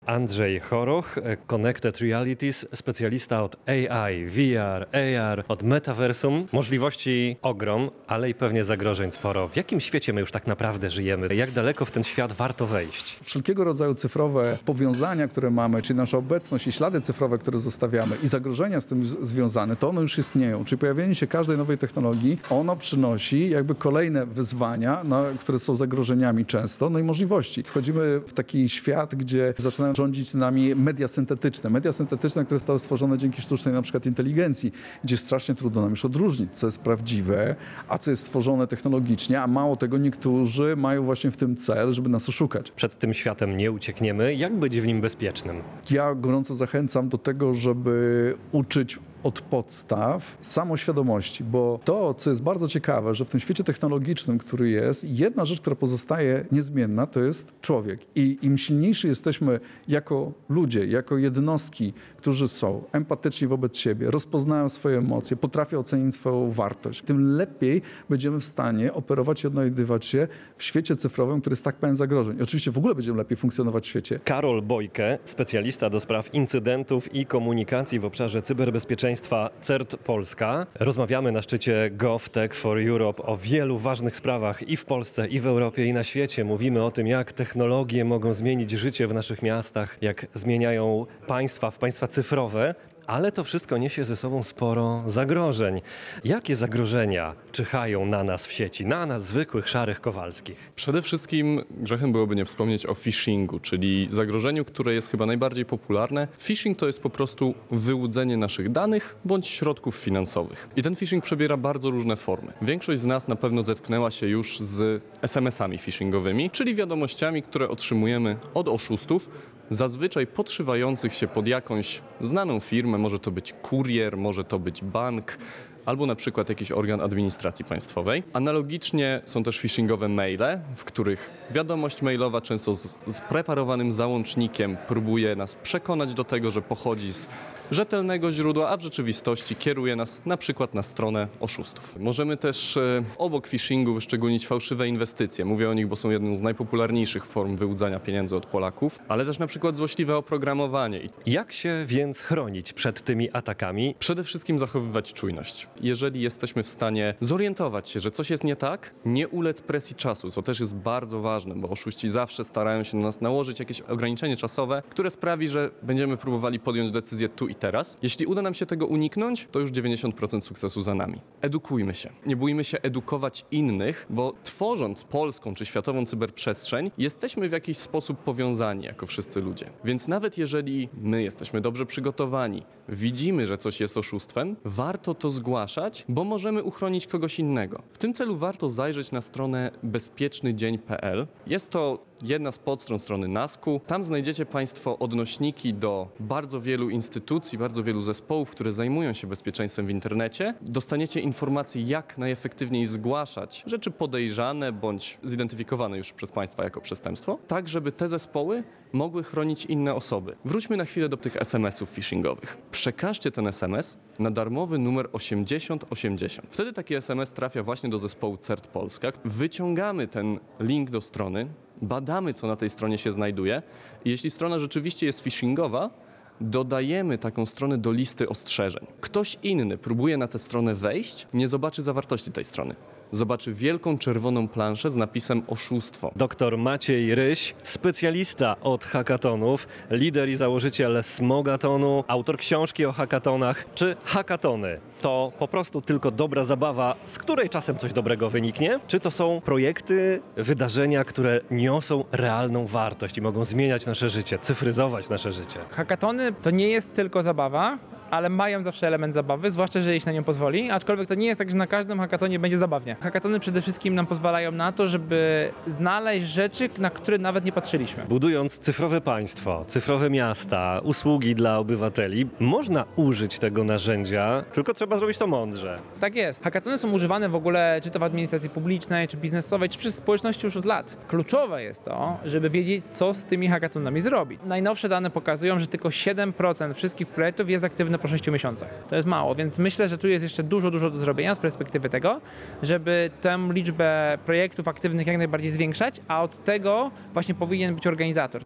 Andrzej Choroch, Connected Realities, specjalista od AI, VR, AR, od metaversum. Możliwości ogrom, ale i pewnie zagrożeń sporo. W jakim świecie my już tak naprawdę żyjemy? Jak daleko w ten świat warto wejść? Wszelkiego rodzaju cyfrowe powiązania, które mamy, czyli nasza obecność i ślady cyfrowe, które zostawiamy i zagrożenia z tym związane, to one już istnieją. Czyli pojawienie się każdej nowej technologii, ono przynosi jakby kolejne wyzwania, które są zagrożeniami często, no i możliwości. Wchodzimy w taki świat, gdzie zaczynają rządzić nami media syntetyczne. Media syntetyczne, które zostały stworzone dzięki sztucznej na przykład inteligencji, gdzie strasznie trudno nam już odróżnić, co jest prawdziwe, a co jest stworzone technologicznie, a mało tego niektórzy mają właśnie w tym cel, żeby nas oszukać. Przed tym światem nie uciekniemy. Jak być w nim bezpiecznym? Ja gorąco zachęcam do tego, żeby uczyć od podstaw samoświadomości, bo to, co jest bardzo ciekawe, że w tym świecie technologicznym, który jest, jedna rzecz, która pozostaje niezmienna, to jest człowiek. I im silniejsi jesteśmy jako ludzie, jako jednostki, którzy są empatyczni wobec siebie, rozpoznają swoje emocje, potrafią ocenić swoją wartość, tym lepiej będziemy w stanie operować i odnajdywać się w świecie cyfrowym, który jest tak pełen zagrożeń. I oczywiście w ogóle będziemy lepiej funkcjonować w świecie. Karol Bojke, specjalista do spraw incydentów i komunikacji w obszarze cyberbezpieczeństwa CERT Polska. Rozmawiamy na szczycie GovTech for Europe o wielu ważnych sprawach i w Polsce, i w Europie, i na świecie. Mówimy o tym, jak technologie mogą zmienić życie w naszych miastach, jak zmieniają państwa cyfrowe. Ale to wszystko niesie ze sobą sporo zagrożeń. Jakie zagrożenia czyhają na nas w sieci, na nas zwykłych, szarych Kowalskich? Przede wszystkim grzechem byłoby nie wspomnieć o phishingu, czyli zagrożeniu, które jest chyba najbardziej popularne. Phishing to jest po prostu wyłudzenie naszych danych bądź środków finansowych. I ten phishing przebiera bardzo różne formy. Większość z nas na pewno zetknęła się już z SMS-ami phishingowymi, czyli wiadomościami, które otrzymujemy od oszustów, zazwyczaj podszywających się pod jakąś znaną firmę, może to być kurier, może to być bank, albo na przykład jakiś organ administracji państwowej. Analogicznie są też phishingowe maile, w których wiadomość mailowa często z preparowanym załącznikiem próbuje nas przekonać do tego, że pochodzi z rzetelnego źródła, a w rzeczywistości kieruje nas na przykład na stronę oszustów. Możemy też obok phishingu wyszczególnić fałszywe inwestycje. Mówię o nich, bo są jedną z najpopularniejszych form wyłudzania pieniędzy od Polaków, ale też na przykład złośliwe oprogramowanie. Jak się więc chronić przed tymi atakami? Przede wszystkim zachowywać czujność. Jeżeli jesteśmy w stanie zorientować się, że coś jest nie tak, nie ulec presji czasu, co też jest bardzo ważne, bo oszuści zawsze starają się na nas nałożyć jakieś ograniczenie czasowe, które sprawi, że będziemy próbowali podjąć decyzję tu i teraz. Jeśli uda nam się tego uniknąć, to już 90% sukcesu za nami. Edukujmy się. Nie bójmy się edukować innych, bo tworząc polską czy światową cyberprzestrzeń, jesteśmy w jakiś sposób powiązani jako wszyscy ludzie. Więc nawet jeżeli my jesteśmy dobrze przygotowani, widzimy, że coś jest oszustwem, warto to zgłaszać, bo możemy uchronić kogoś innego. W tym celu warto zajrzeć na stronę bezpiecznydzień.pl. Jest to jedna z podstron strony NASK-u. Tam znajdziecie Państwo odnośniki do bardzo wielu instytucji, bardzo wielu zespołów, które zajmują się bezpieczeństwem w internecie. Dostaniecie informacje, jak najefektywniej zgłaszać rzeczy podejrzane bądź zidentyfikowane już przez Państwa jako przestępstwo, tak żeby te zespoły mogły chronić inne osoby. Wróćmy na chwilę do tych SMS-ów phishingowych. Przekażcie ten SMS na darmowy numer 8080. Wtedy taki SMS trafia właśnie do zespołu CERT Polska. Wyciągamy ten link do strony, badamy, co na tej stronie się znajduje i jeśli strona rzeczywiście jest phishingowa, dodajemy taką stronę do listy ostrzeżeń. Ktoś inny próbuje na tę stronę wejść, nie zobaczy zawartości tej strony. Zobaczy wielką czerwoną planszę z napisem oszustwo. Doktor Maciej Ryś, specjalista od hackathonów, lider i założyciel Smogatonu, autor książki o hackathonach. Czy hackatony to po prostu tylko dobra zabawa, z której czasem coś dobrego wyniknie? Czy to są projekty, wydarzenia, które niosą realną wartość i mogą zmieniać nasze życie, cyfryzować nasze życie? Hackatony to nie jest tylko zabawa, ale mają zawsze element zabawy, zwłaszcza jeżeli się na nią pozwoli, aczkolwiek to nie jest tak, że na każdym hackatonie będzie zabawnie. Hackatony przede wszystkim nam pozwalają na to, żeby znaleźć rzeczy, na które nawet nie patrzyliśmy. Budując cyfrowe państwo, cyfrowe miasta, usługi dla obywateli, można użyć tego narzędzia, tylko trzeba zrobić to mądrze. Tak jest. Hackatony są używane w ogóle czy to w administracji publicznej, czy biznesowej, czy przez społeczności już od lat. Kluczowe jest to, żeby wiedzieć, co z tymi hackatonami zrobić. Najnowsze dane pokazują, że tylko 7% wszystkich projektów jest aktywne po 6 miesiącach. To jest mało, więc myślę, że tu jest jeszcze dużo do zrobienia z perspektywy tego, żeby tę liczbę projektów aktywnych jak najbardziej zwiększać, a od tego właśnie powinien być organizator.